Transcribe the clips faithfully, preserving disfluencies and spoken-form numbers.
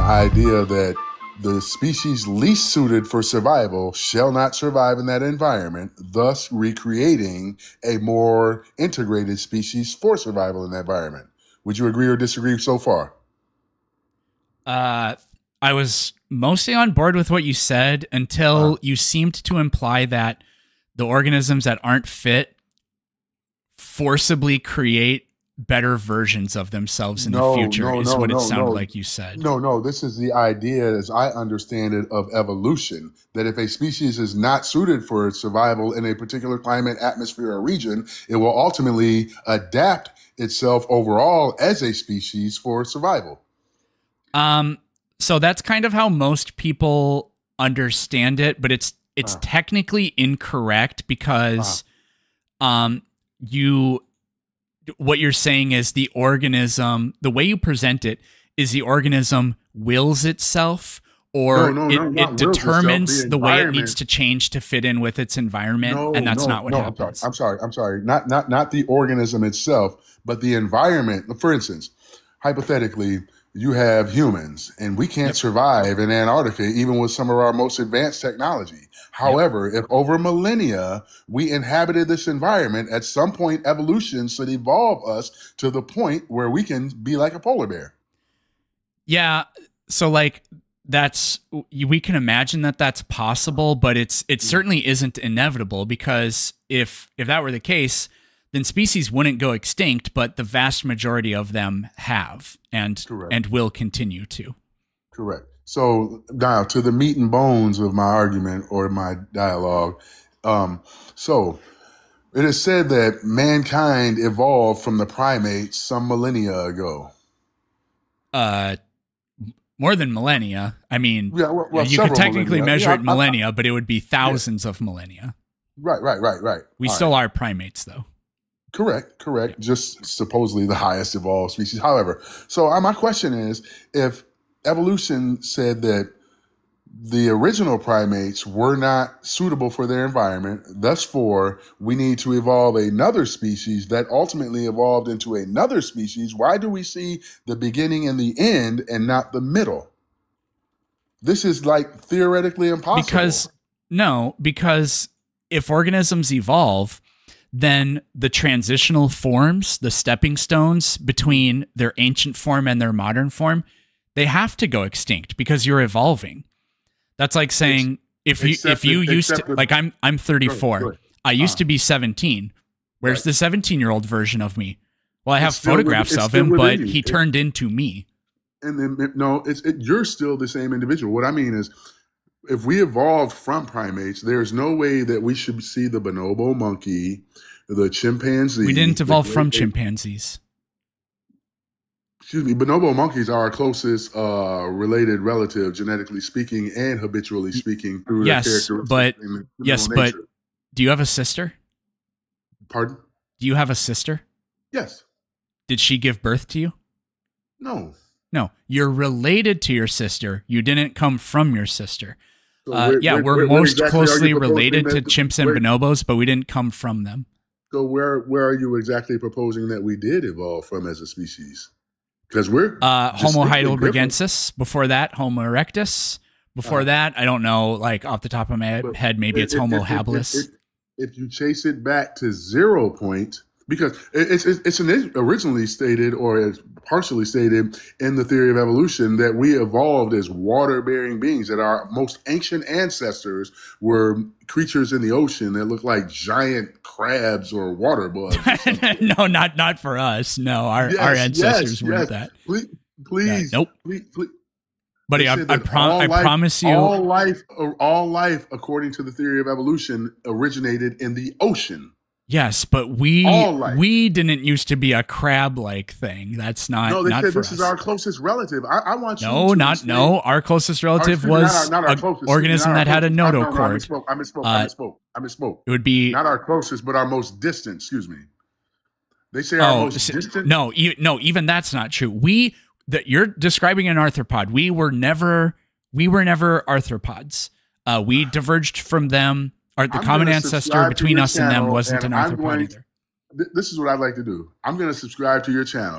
idea that the species least suited for survival shall not survive in that environment, thus recreating a more integrated species for survival in that environment. Would you agree or disagree so far? Uh, I was mostly on board with what you said until uh, you seemed to imply that the organisms that aren't fit forcibly create better versions of themselves in no, the future no, is no, what no, it sounded no. like you said. No, no, this is the idea, as I understand it, of evolution, that if a species is not suited for survival in a particular climate, atmosphere, or region, it will ultimately adapt itself overall as a species for survival. Um, so that's kind of how most people understand it, but it's it's Uh. technically incorrect because um you what you're saying is the organism, the way you present it is the organism wills itself, or No, no, it, no, not it wills determines itself, the the way it environment. needs to change to fit in with its environment, No, and that's no, not what no, happens. I'm sorry, I'm sorry, I'm sorry. Not, not, not the organism itself, but the environment. For instance, hypothetically, you have humans, and we can't Yep. survive in Antarctica, even with some of our most advanced technology. However, if over millennia we inhabited this environment, at some point evolution should evolve us to the point where we can be like a polar bear. Yeah, so like that's we can imagine that that's possible, but it's it certainly isn't inevitable, because if if that were the case, then species wouldn't go extinct, but the vast majority of them have and Correct. and will continue to. Correct. So now to the meat and bones of my argument or my dialogue. Um, so it is said that mankind evolved from the primates some millennia ago. Uh, more than millennia. I mean, Yeah, well, well, you could several technically millennia. measure Yeah, it I- I- millennia, but it would be thousands of millennia. Right, right, right, right. We All still right. are primates, though. Correct, correct. Just supposedly the highest evolved species. However, so uh, my question is, if evolution said that the original primates were not suitable for their environment, thus for we need to evolve another species that ultimately evolved into another species, why do we see the beginning and the end and not the middle? This is like theoretically impossible. Because no, because if organisms evolve, then the transitional forms, the stepping stones between their ancient form and their modern form, they have to go extinct because you're evolving. That's like saying if you Except if you the- used to, except the- like I'm I'm thirty-four. Go ahead. I used Uh. to be seventeen. Where's Right. the seventeen-year-old version of me? Well, I have It's still with- photographs it's of still him, within but you. he It- turned into me. And then it- no, it's it, you're still the same individual. What I mean is, if we evolved from primates, there's no way that we should see the bonobo monkey, the chimpanzee. We didn't the evolve great from ape- chimpanzees. Excuse me, bonobo monkeys are our closest uh, related relative, genetically speaking and habitually speaking, through Yes, their characteristics. but- and their yes, criminal but- nature. Do you have a sister? Pardon? Do you have a sister? Yes. Did she give birth to you? No. No, you're related to your sister. You didn't come from your sister. So Uh, where- yeah, where- we're where- where most exactly are you closely proposing related to that- chimps and where- bonobos, but we didn't come from them. So where where are you exactly proposing that we did evolve from as a species? Because we're Uh, Homo distinctly different. heidelbergensis. Before that, Homo erectus. Before Uh, that, I don't know, like off the top of my But head, maybe if- it's if- Homo if- if- habilis. If, if you chase it back to zero point, because it- it's it's, it's an, originally stated or it's partially stated in the theory of evolution that we evolved as water-bearing beings, that our most ancient ancestors were creatures in the ocean that looked like giant crabs or water bugs. or something. No, not not for us. No, our, Yes, our yes, ancestors weren't yes. that. Please, please, nope. please, please. Buddy, They I, said I, that prom- all I life- promise you. all life, all life, according to the theory of evolution, originated in the ocean. Yes, but we All life. we didn't used to be a crab-like thing. That's not No, they not said for this us. is our closest relative. I, I want you no, to not explain- no. Our closest relative Our- was not our- not our an closest, organism not our that had a closest. nodo No, no, no, I cord. misspoke. I misspoke. Uh, I misspoke. I misspoke. It would be Not our closest, but our most distant. Excuse me. They say our oh most s- distant. no, e- no. Even that's not true. We that you're describing an arthropod. We were never we were never arthropods. Uh, we diverged from them. Or the I'm common gonna ancestor subscribe to between your us and them channel, wasn't and an I'm arthropod going- either. Th- This is what I'd like to do. I'm going to subscribe to your channel,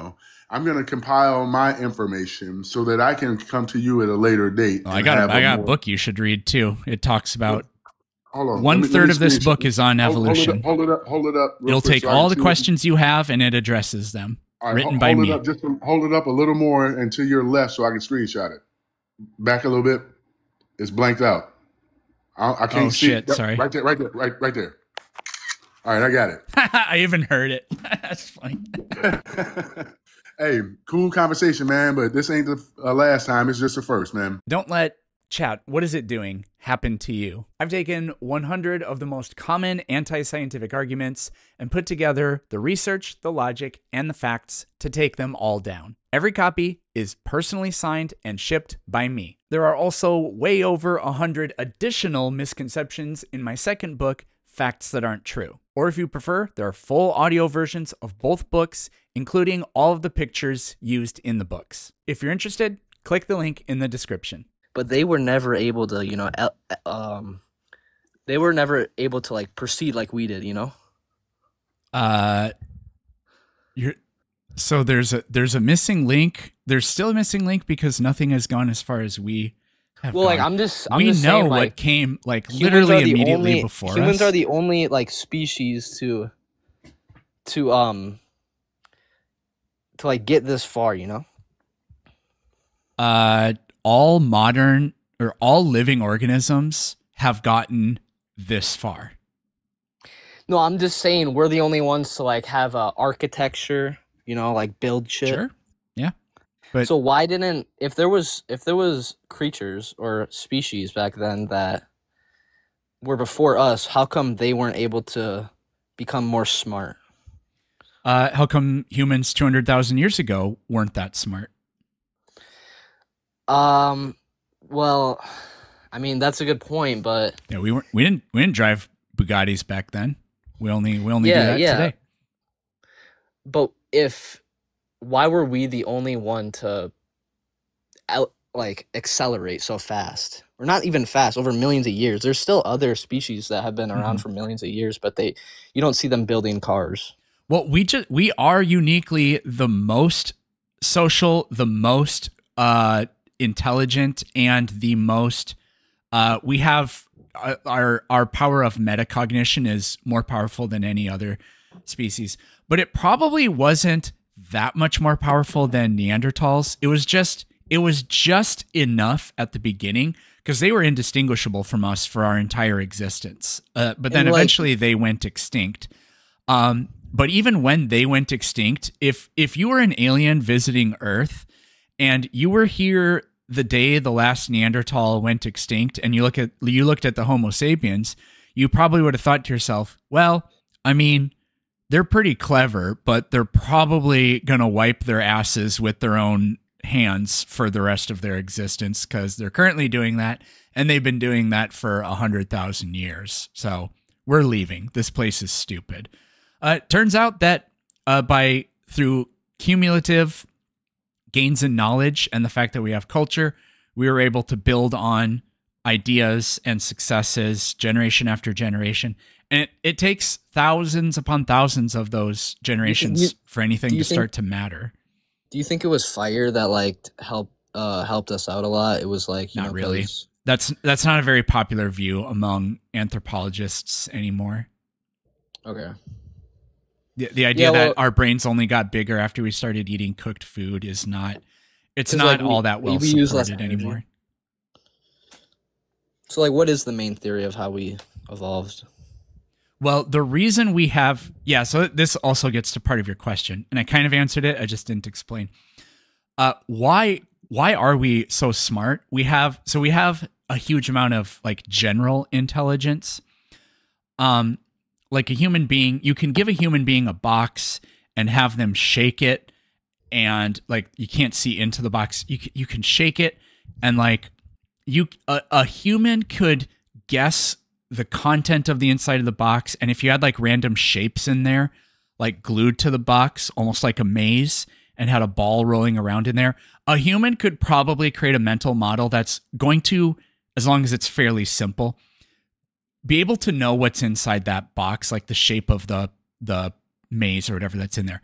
I'm going to compile my information so that I can come to you at a later date. Well, I got a, I got a book you should read too. It talks about hold on. one Let me, third let me of this screenshot. book is on hold, evolution. Hold it up. Hold it up. Hold it up real It'll quick take so I all can the see questions you have and it addresses them. All right, written hold, by hold me. It up, just hold it up a little more and to your left so I can screenshot it. Back a little bit. It's blanked out. I, I can't oh, see shit. it. Sorry. Right there. Right there. Right, right there. All right, I got it. I even heard it. That's funny. Hey, cool conversation, man, but this ain't the uh, last time. It's just the first, man. Don't let chat, what is it doing, happen to you. I've taken one hundred of the most common anti-scientific arguments and put together the research, the logic, and the facts to take them all down. Every copy is personally signed and shipped by me. There are also way over one hundred additional misconceptions in my second book, Facts That Aren't True. Or if you prefer, there are full audio versions of both books, including all of the pictures used in the books. If you're interested, click the link in the description. But they were never able to, you know, um, they were never able to like proceed like we did, you know. Uh, you're so there's a there's a missing link. There's still a missing link because nothing has gone as far as we have. Well, gone. like I'm just, I'm we just know saying, what like, came like humans literally are the immediately only, before humans us. are the only like species to, to um, to like get this far, you know. Uh, all modern or all living organisms have gotten this far. No, I'm just saying we're the only ones to like have uh, architecture, you know, like build shit. Sure. Yeah. But So why didn't if there was if there was creatures or species back then that were before us, how come they weren't able to become more smart? uh, how come humans two hundred thousand years ago weren't that smart? Um, well, I mean that's a good point, but Yeah, we weren't. We didn't. We didn't drive Bugattis back then. We only. We only Yeah, do that yeah. today. but if why were we the only one to out, like accelerate so fast? Or not even fast, over millions of years. There's still other species that have been around Mhm. for millions of years, but they you don't see them building cars. Well, we just we are uniquely the most social, the most uh, intelligent, and the most. Uh, we have uh, our our power of metacognition is more powerful than any other species, but it probably wasn't that much more powerful than Neanderthals. It was just it was just enough at the beginning because they were indistinguishable from us for our entire existence. Uh, but then And, like- eventually they went extinct. Um, but even when they went extinct, if if you were an alien visiting Earth and you were here the day the last Neanderthal went extinct, and you look at you looked at the Homo sapiens, you probably would have thought to yourself, well, I mean, they're pretty clever, but they're probably gonna wipe their asses with their own hands for the rest of their existence because they're currently doing that, and they've been doing that for a hundred thousand years. So we're leaving. This place is stupid. Uh, it turns out that uh, by through cumulative gains in knowledge and the fact that we have culture, we were able to build on ideas and successes generation after generation. And it, it takes thousands upon thousands of those generations you- for anything do you to think- start to matter. Do you think it was fire that like helped uh helped us out a lot? It was like you Not know, really. 'cause- That's that's not a very popular view among anthropologists anymore. Okay. The, the idea Yeah, that well- our brains only got bigger after we started eating cooked food is not, it's 'Cause, not like, we- all that well we use less supported energy. anymore. So like, what is the main theory of how we evolved? Well, the reason we have, yeah, so this also gets to part of your question, and I kind of answered it, I just didn't explain. Uh, why why are we so smart? We have, so we have a huge amount of like general intelligence. Um, like a human being, you can give a human being a box and have them shake it, and like you can't see into the box. You can, you can shake it, and like you a, a human could guess the content of the inside of the box, and if you had like random shapes in there, like glued to the box, almost like a maze, and had a ball rolling around in there, a human could probably create a mental model that's going to, as long as it's fairly simple, be able to know what's inside that box, like the shape of the the maze or whatever that's in there.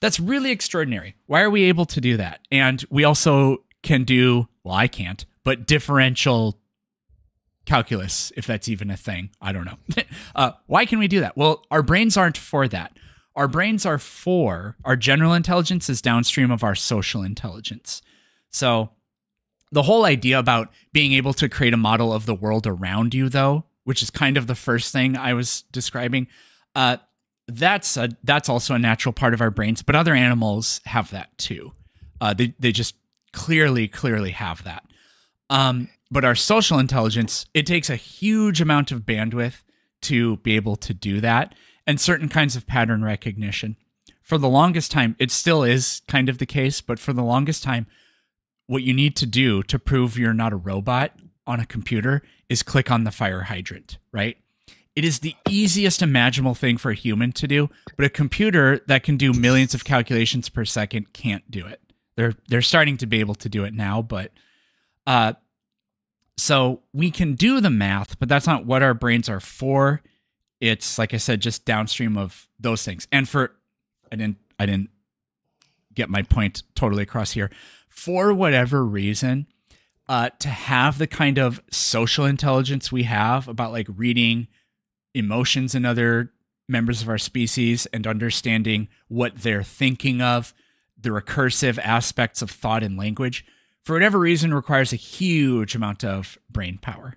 That's really extraordinary. Why are we able to do that? And we also can do, well, I can't, but differential calculus, if that's even a thing. I don't know. uh, why can we do that? Well, our brains aren't for that. Our brains are for, our general intelligence is downstream of our social intelligence. So the whole idea about being able to create a model of the world around you, though, which is kind of the first thing I was describing, uh, that's a, that's also a natural part of our brains, but other animals have that too. Uh, they, they just clearly, clearly have that. Um, but our social intelligence, it takes a huge amount of bandwidth to be able to do that, and certain kinds of pattern recognition. For the longest time, it still is kind of the case, but for the longest time, what you need to do to prove you're not a robot on a computer is click on the fire hydrant, right? It is the easiest imaginable thing for a human to do, but a computer that can do millions of calculations per second can't do it. They're they're starting to be able to do it now, but uh, so we can do the math, but that's not what our brains are for. It's, like I said, just downstream of those things. And for I didn't I didn't get my point totally across here. For whatever reason, uh, to have the kind of social intelligence we have about like reading emotions in other members of our species and understanding what they're thinking of, the recursive aspects of thought and language, for whatever reason, requires a huge amount of brain power.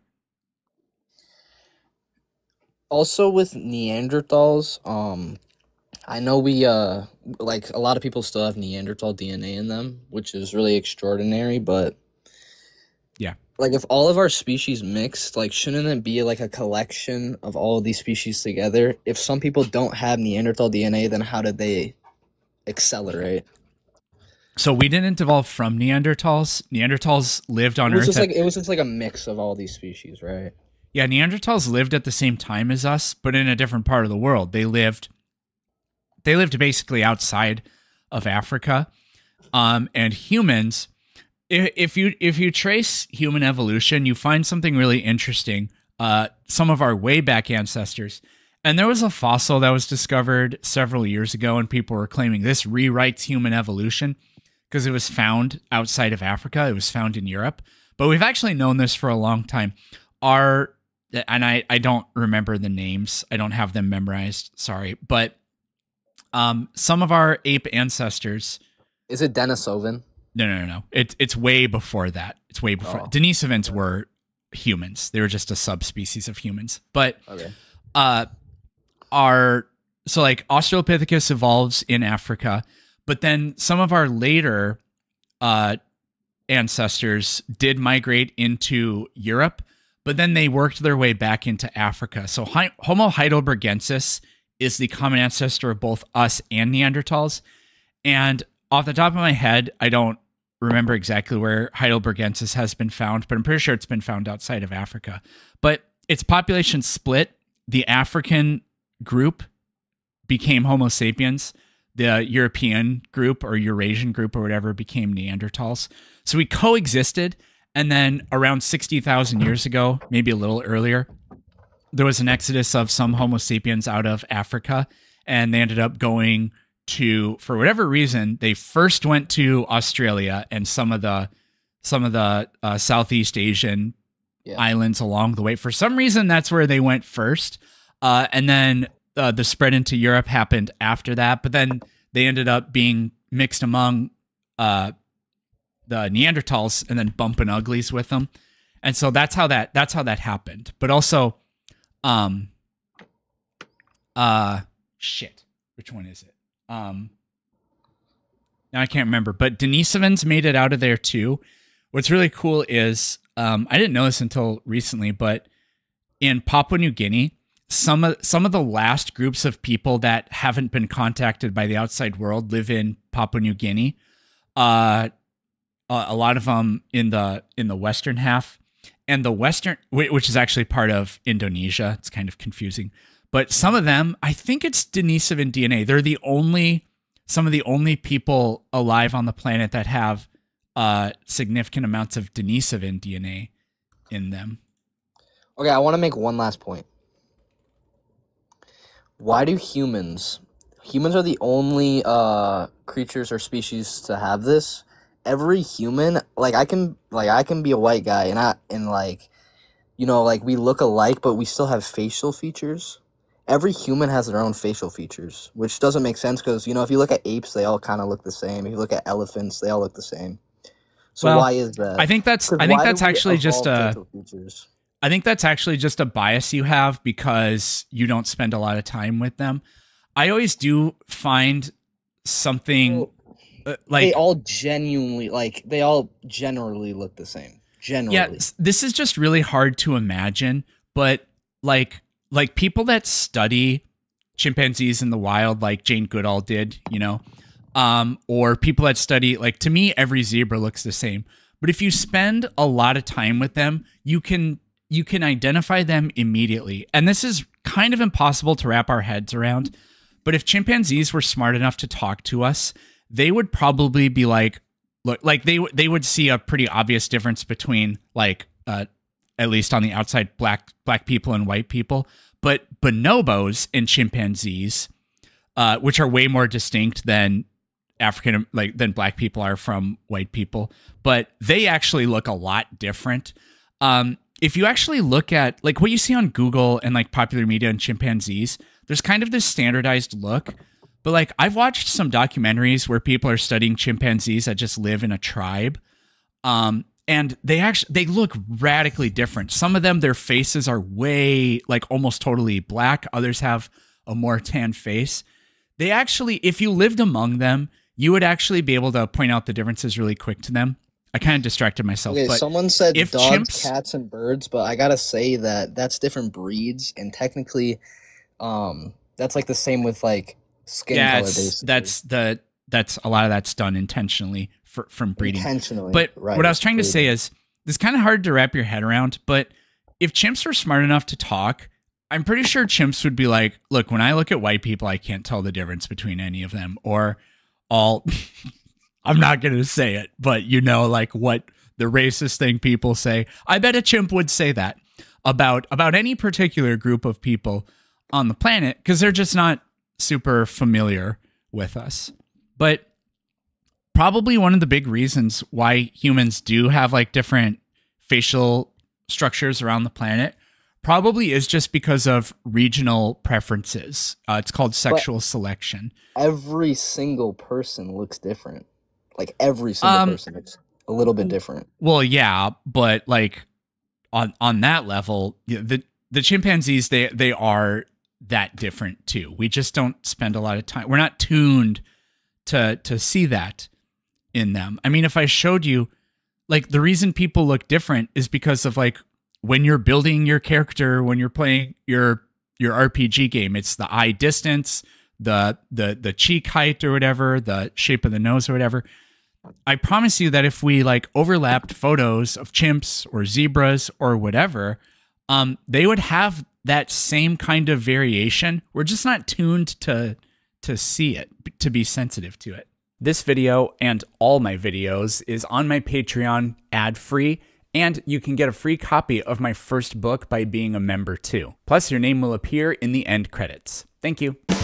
Also with Neanderthals, um, I know we, uh, like, a lot of people still have Neanderthal D N A in them, which is really extraordinary, but yeah. Like, if all of our species mixed, like, shouldn't it be, like, a collection of all of these species together? If some people don't have Neanderthal D N A, then how did they accelerate? So we didn't evolve from Neanderthals. Neanderthals lived on It was Earth. just at- like it was just like a mix of all these species, right? Yeah, Neanderthals lived at the same time as us, but in a different part of the world. They lived they lived basically outside of Africa. Um, and humans, if, if you if you trace human evolution, you find something really interesting. Uh, some of our way back ancestors. And there was a fossil that was discovered several years ago, and people were claiming this rewrites human evolution because it was found outside of Africa. It was found in Europe. But we've actually known this for a long time. Our And I, I don't remember the names. I don't have them memorized. Sorry. But um, some of our ape ancestors. Is it Denisovans? No, no, no, no. It, it's way before that. It's way before. Oh. Denisovans were humans. They were just a subspecies of humans. But Okay. uh, our, so like Australopithecus evolves in Africa. But then some of our later uh, ancestors did migrate into Europe. But then they worked their way back into Africa. So Hi- Homo heidelbergensis is the common ancestor of both us and Neanderthals. And off the top of my head, I don't remember exactly where heidelbergensis has been found, but I'm pretty sure it's been found outside of Africa. But its population split. The African group became Homo sapiens. The European group or Eurasian group or whatever became Neanderthals. So we coexisted. And then around sixty thousand years ago, maybe a little earlier, there was an exodus of some Homo sapiens out of Africa, and they ended up going to, for whatever reason, they first went to Australia and some of the some of the uh, Southeast Asian yeah. islands along the way. For some reason, that's where they went first, uh, and then uh, the spread into Europe happened after that. But then they ended up being mixed among Uh, the Neanderthals and then bumping uglies with them. And so that's how that, that's how that happened. But also, um, uh, shit, which one is it? Um, now I can't remember, but Denisovans made it out of there too. What's really cool is, um, I didn't know this until recently, but in Papua New Guinea, some of, some of the last groups of people that haven't been contacted by the outside world live in Papua New Guinea. Uh, Uh, a lot of them in the in the western half, and the western, which is actually part of Indonesia. It's kind of confusing, but some of them, I think it's Denisovan D N A. They're the only, some of the only people alive on the planet that have uh, significant amounts of Denisovan D N A in them. Okay, I want to make one last point. Why do humans, humans are the only uh creatures or species to have this. Every human, like I can, like I can be a white guy, and I and like, you know, like we look alike, but we still have facial features. Every human has their own facial features, which doesn't make sense because, you know, if you look at apes, they all kind of look the same. If you look at elephants, they all look the same. So Well, why is that? I think that's 'Cause I think why do that's we actually just evolve a facial features? I think that's actually just a bias you have because you don't spend a lot of time with them. I always do find something Well, uh, they like all genuinely, like, they all generally look the same. Generally. yeah, s- this is just really hard to imagine, but like like people that study chimpanzees in the wild like Jane Goodall did, you know, um or people that study, like, to me every zebra looks the same. But if you spend a lot of time with them, you can you can identify them immediately. And this is kind of impossible to wrap our heads around. But if chimpanzees were smart enough to talk to us, they would probably be like, look, like they w- they would see a pretty obvious difference between, like, uh, at least on the outside, black black people and white people. But bonobos and chimpanzees, uh, which are way more distinct than African, like than black people are from white people, but they actually look a lot different. Um, if you actually look at like what you see on Google and like popular media and chimpanzees, there's kind of this standardized look. But like I've watched some documentaries where people are studying chimpanzees that just live in a tribe. Um, and they actually they look radically different. Some of them, their faces are way like almost totally black. Others have a more tan face. They actually, if you lived among them, you would actually be able to point out the differences really quick to them. I kind of distracted myself. Okay, but someone said if dogs, chimps- cats, and birds, but I gotta say that that's different breeds, and technically, um, that's like the same with like skin yeah, color. it's- Basically. that's the that's a lot of that's done intentionally for, from breeding. Intentionally. But right, what I was trying to breeding. say is, it's kind of hard to wrap your head around. But if chimps were smart enough to talk, I'm pretty sure chimps would be like, look, when I look at white people, I can't tell the difference between any of them. Or all, I'm not going to say it, but you know, like what the racist thing people say. I bet a chimp would say that about, about any particular group of people on the planet because they're just not super familiar with us. But probably one of the big reasons why humans do have like different facial structures around the planet probably is just because of regional preferences. Uh, it's called sexual but selection. Every single person looks different. Like every single um, person looks a little bit different. Well, yeah, but like on on that level, the the chimpanzees they they are that different too. We just don't spend a lot of time. We're not tuned to to see that in them. I mean, if I showed you, like, the reason people look different is because of like when you're building your character, when you're playing your your R P G game, it's the eye distance, the the the cheek height or whatever, the shape of the nose or whatever. I promise you that if we like overlapped photos of chimps or zebras or whatever, um, they would have that same kind of variation. We're just not tuned to to see it, to be sensitive to it. This video and all my videos is on my Patreon ad-free, and you can get a free copy of my first book by being a member too. Plus, your name will appear in the end credits. Thank you.